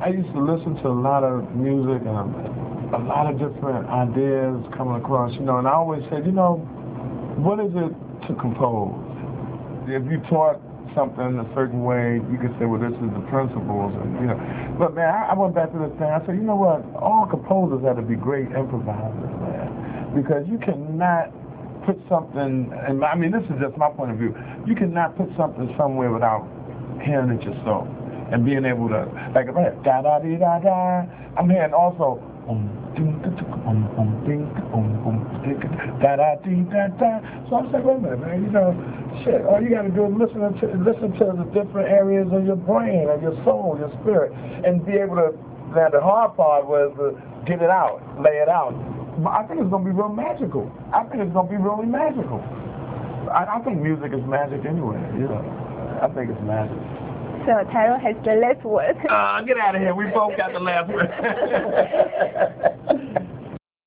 I used to listen to a lot of music and a lot of different ideas coming across, and I always said, what is it to compose? If you taught something a certain way, you could say, well, this is the principles, and But man, I went back to this thing. I said, you know what? All composers have to be great improvisers, man, because you cannot put something. And I mean, this is just my point of view. You cannot put something somewhere without hearing it yourself and being able to, like, if I had da da dee da da, I'm hearing also da da dee da da. So I'm saying, wait a minute, man, shit, all you got to do is listen to the different areas of your brain, of your soul, your spirit, and be able to. Now the hard part was to get it out, lay it out. I think it's going to be real magical. I think it's going to be really magical. I think music is magic anyway. I think it's magic. So Tyrone has the last word. Get out of here. We both got the last word.